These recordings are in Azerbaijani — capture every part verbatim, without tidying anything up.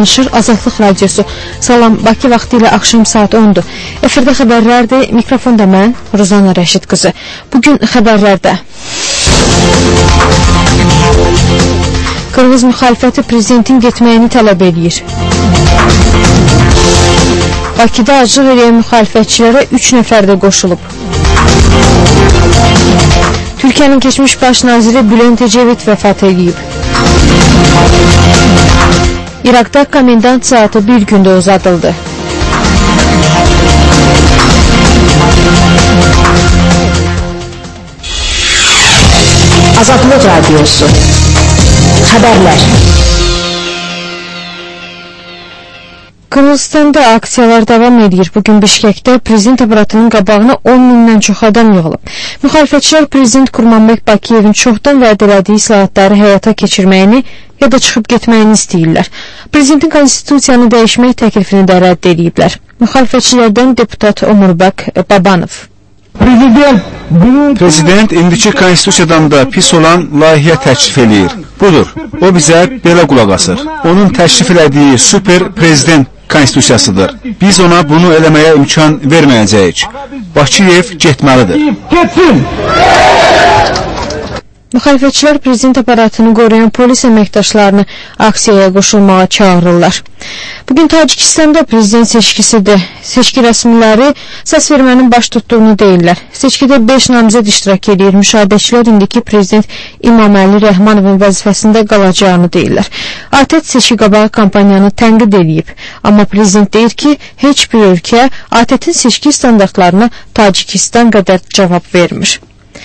danışır Azadlıq Radiosu. Salam, Bakı vaxtı ilə axşam saat ondur. Efirdə xəbərlərdir, mikrofonda mən, Rozana Rəşid qızı. Bugün xəbərlərdə Qırğız müxalifəti prezidentin getməyini tələb edir. Bakıda acıq eləyən müxalifətçilərə üç nəfər də qoşulub. Türkiyənin keçmiş baş naziri Bülent Ecevit vəfat edib. İraqda komendant saatı bir gündə uzadıldı. Azadlıq Radiosu Xəbərlər. Qırğızstanda aksiyalar davam edir. Bugün Bişkekdə prezident aparatının qabağına on mindən çox adam yığılıb. Müxalifətçilər prezident Kurmanbek Bakıyevin çoxdan vəd elədiyi islahatları həyata keçirməyini ya da çıxıb getməyini istəyirlər. Prezidentin konstitusiyanı dəyişmək təklifini də rədd ediblər. Müxalifətçilərdən deputat Omurbak Babanov. Prezident, Prezident indiki konstitusiyadan da pis olan layihə təklif eləyir. Budur, o bizə belə qulaq asır. Onun təklif elədiyi super prezident konstitusiyasıdır. Biz ona bunu eləməyə imkan verməyəcəyik. Bakıyev getməlidir. Getsin! Müxalifətçilər prezident aparatını qoruyan polis əməkdaşlarını aksiyaya qoşulmağa çağırırlar. Bugün Tacikistanda prezident seçkisidir. Seçki rəsmiləri səs vermənin baş tutduğunu deyirlər. Seçkidə beş namizəd iştirak edir. Müşahidəçilər indiki prezident İmaməli Rəhmanovun vəzifəsində qalacağını deyirlər. A T E T seçki qabağı kampaniyanı tənqid edib. Amma prezident deyir ki, heç bir ölkə A T E T-in seçki standartlarına Tacikistan qədər cavab vermir.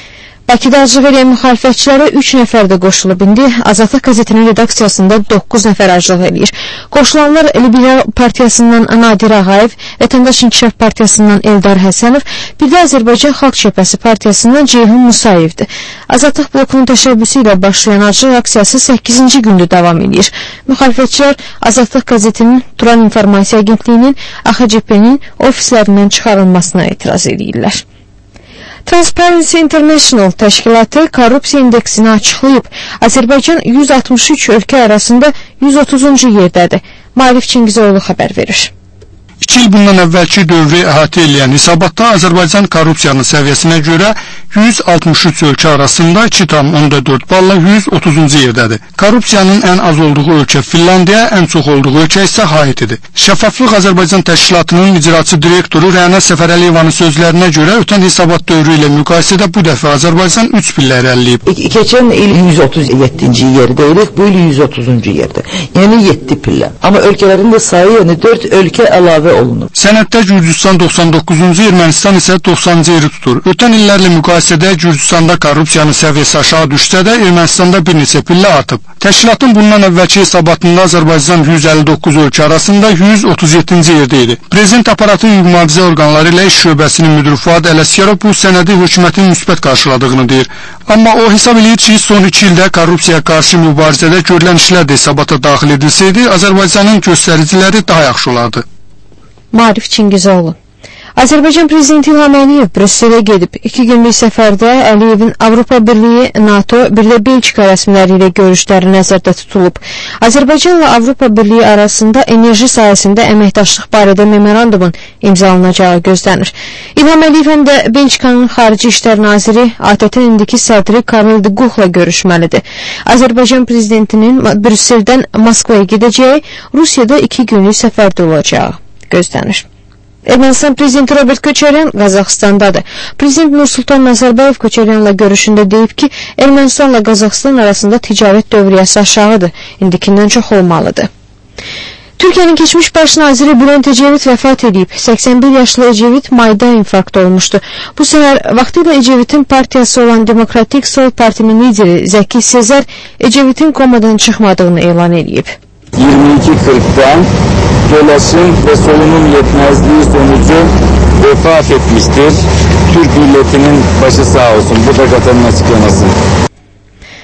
Bakıda acıq eləyən müxalifətçilərə üç nəfər də qoşulub. İndi Azadlıq qəzetinin redaksiyasında doqquz nəfər acıq eləyir. Qoşulanlar Liberal Partiyasından Nadir Ağayev, Vətəndaş İnkişaf Partiyasından Eldar Həsənov, bir də Azərbaycan Xalq Cəbhəsi Partiyasından Ceyhun Musayevdir. Azadlıq blokunun təşəbbüsü ilə başlayan acıq aksiyası səkkizinci gündür davam edir. Müxalifətçilər Azadlıq qəzetinin, Turan İnformasiya Agentliyinin, A X C P-nin ofislərindən çıxarılmasına etiraz edirlər. Transparency International təşkilatı korrupsiya indeksini açıqlayıb. Azərbaycan yüz altmış üç ölkə arasında yüz otuzuncu yerdədir. Maarif Çingizoğlu xəbər verir. İki il bundan əvvəlki dövrü əhatə edən hesabatda Azərbaycan korrupsiyanın səviyyəsinə görə yüz altmış üç ölkə arasında iki tam onda dörd balla yüz otuzuncu yerdədir. Korrupsiyanın ən az olduğu ölkə Finlandiya, ən çox olduğu ölkə isə Haitidir. Şəffaflıq Azərbaycan Təşkilatının icraçı direktoru Rəna Səfərəliyevanın sözlərinə görə ötən hesabat dövrü ilə müqayisədə bu dəfə Azərbaycan üç pillə irəliləyib. Keçən il yüz otuz yeddinci yerdəydik, bu il yüz otuzuncu yerdə. Yəni yeddi pillə. Amma ölkələrin də sayı, yəni dörd ölkə əlavə olunur. Sənəddə Gürcüstan doxsan doqquzuncu, Ermənistan isə doxsanıncı yeri tutur. Ötən illərlə müqayisədə Gürcüstanda korrupsiyanın səviyyəsi aşağı düşsə də Ermənistanda bir neçə pillə artıb. Təşkilatın bundan əvvəlki hesabatında Azərbaycan yüz əlli doqquz ölkə arasında yüz otuz yeddinci yerdə idi. Prezident aparatı hüquq mühafizə orqanları ilə iş şöbəsinin müdürü Fuad Ələsgərov bu sənədi hökumətin müsbət qarşıladığını deyir. Amma o hesab edir ki, son iki ildə korrupsiyaya qarşı mübarizədə görülən işlər də hesabata daxil edilsəydi, Azərbaycanın göstəriciləri daha yaxşı olardı. Maarif Çingizoğlu. Azərbaycan prezidenti İlham Əliyev Brüsselə gedib. İki günlük səfərdə Əliyevin Avropa Birliyi, NATO, bir də Belçika rəsmiləri ilə görüşləri nəzərdə tutulub. Azərbaycanla Avropa Birliyi arasında enerji sahəsində əməkdaşlıq barədə memorandumun imzalanacağı gözlənir. İlham Əliyev həm də Belçikanın Xarici İşlər Naziri A T E T-in indiki sədri Karel de Gucht'la görüşməlidir. Azərbaycan prezidentinin Brüsseldən Moskvaya gedəcəyi, Rusiyada iki günlük səfərdə olacağı gözlənir. Ermənistan prezidenti Robert Köçəryan Qazaxıstandadır. Prezident Nursultan Nazarbayev Köçəryanla görüşündə deyib ki, Ermənistanla Qazaxıstan arasında ticarət dövriyyəsi aşağıdır, indikindən çox olmalıdır. Türkiyənin keçmiş baş naziri Bülent Ecevit vəfat edib. səksən bir yaşlı Ecevit mayda infarkt olmuşdu. Bu səhər vaxtilə Ecevitin partiyası olan Demokratik Sol Partinin lideri Zəki Sezer Ecevitin komadan çıxmadığını elan edib. iyirmi iki kırk'tan dolaşım ve solunum yetmezliği sonucu vefat etmiştir. Türk milletinin başı sağ olsun. Bu da Katar'ın açıklaması.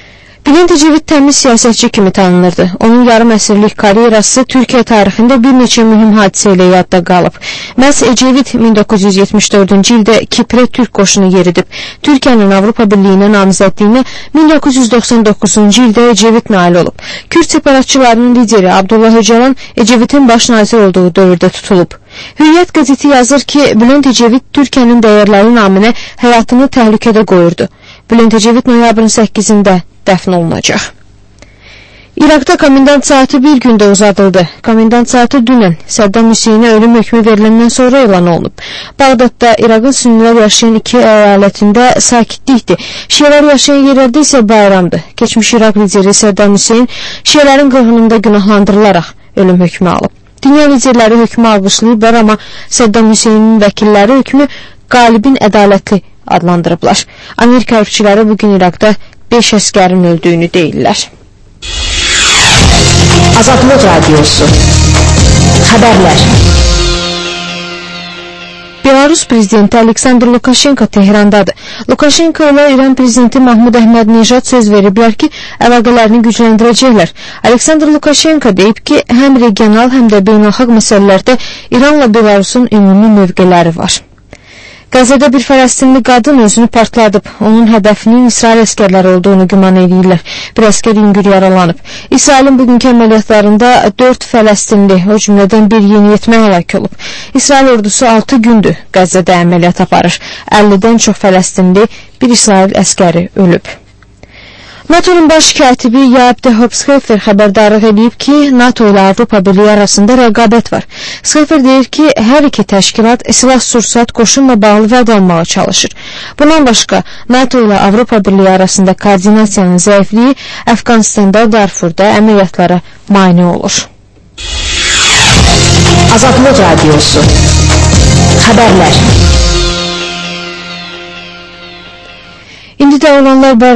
Bülent Ecevit təmiz siyasətçi kimi tanınırdı. Onun yarım əsrlik karyerası Türkiyə tarixində bir neçə mühüm hadisə ilə yadda qalıb. Məhz Ecevit min doqquz yüz yetmiş dördüncü ildə Kiprə türk qoşunu yeridib. Türkiyənin Avropa Birliyinə namizədliyinə min doqquz yüz doxsan doqquzuncu ildə Ecevit nail olub. Kürd separatçılarının lideri Abdullah Öcalan Ecevitin baş nazir olduğu dövrdə tutulub. Hürriyyət qəzeti yazır ki, Bülent Ecevit Türkiyənin dəyərləri naminə həyatını təhlükədə qoyurdu. Bülent Ecevit noyabrın səkkizində dəfn olunacaq. İraqda komendant saati bir gündə uzadıldı. Komendant saati dünən Səddam Hüseynə ölüm hökmü veriləndən sonra elan olunub. Bağdadda İraqın sünnilər yaşayan iki əyalətində sakitlikdir. Şiələr yaşayan yerlərdə isə bayramdır. Keçmiş İraq lideri Səddam Hüseyn şiələrin qırğınında günahlandırılaraq ölüm hökmü alıb. Dünya liderləri hökmü alqışlayıblar, amma Səddam Hüseynin vəkilləri hökmü qalibin ədalətli adlandırıblar. Amerika hərbiçiləri bugün İraqda beş əskərin öldüyünü deyirlər. Azadlıq Radiosu Xəbərlər. Belarus prezidenti Aleksandr Lukashenko Tehrandadır. Lukashenko ilə İran prezidenti Mahmud Əhmədinejad söz veriblər ki, əlaqələrini gücləndirəcəklər. Aleksandr Lukashenko deyib ki, həm regional, həm də beynəlxalq məsələlərdə İranla Belarusun ümumi mövqeləri var. Qəzədə bir Fələstinli qadın özünü partladıb. Onun hədəfinin İsrail əskərləri olduğunu güman edirlər. Bir əskər yüngül yaralanıb. İsrailin bugünkü əməliyyatlarında dörd Fələstinli, o cümlədən bir yeniyetmə həlak olub. İsrail ordusu altı gündür Qəzədə əməliyyat aparır. əllidən çox Fələstinli, bir İsrail əskəri ölüb. NATO'nun baş katibi Jaap de Hoop Scheffer xəbərdarlıq edib ki, NATO ilə Avropa Birliyi arasında rəqabət var. Scheffer deyir ki, hər iki təşkilat silah-sursat qoşunla bağlı vəd almağa çalışır. Bundan başqa, NATO ilə Avropa Birliyi arasında koordinasiyanın zəifliyi Əfqanistanda, Darfurda əməliyyatlara mane olur. Azadlıq Radiosu Xəbərlər. İndi də olanlar barədə